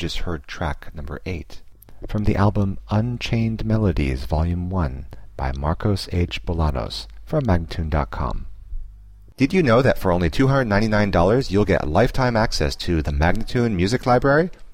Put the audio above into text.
just heard track number 8 from the album Unchained Melodies Volume 1 by Marcos H. Bolanos from Magnatune.com. Did you know that for only $299 you'll get lifetime access to the Magnatune Music Library?